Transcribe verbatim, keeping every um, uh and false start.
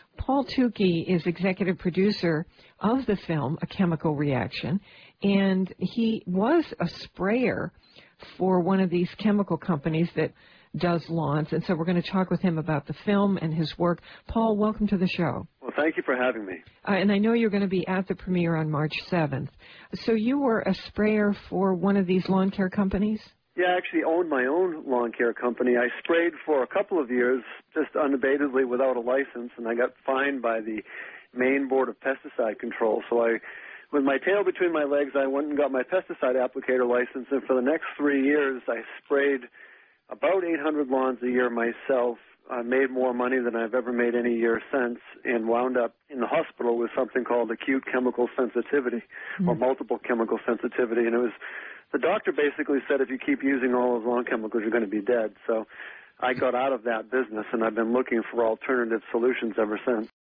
Paul Tukey is executive producer of the film A Chemical Reaction, and he was a sprayer for one of these chemical companies that does lawns, and so we're going to talk with him about the film and his work. Paul, welcome to the show. Well, thank you for having me. Uh, and I know you're going to be at the premiere on March seventh. So you were a sprayer for one of these lawn care companies? Yeah, I actually owned my own lawn care company. I sprayed for a couple of years, just unabatedly without a license, and I got fined by the Maine Board of Pesticide Control. So I, with my tail between my legs, I went and got my pesticide applicator license, and for the next three years, I sprayed about eight hundred lawns a year myself. I made more money than I've ever made any year since, and wound up in the hospital with something called acute chemical sensitivity, mm-hmm. or multiple chemical sensitivity. And it was, the doctor basically said if you keep using all those lawn chemicals, you're going to be dead. So I got out of that business, and I've been looking for alternative solutions ever since.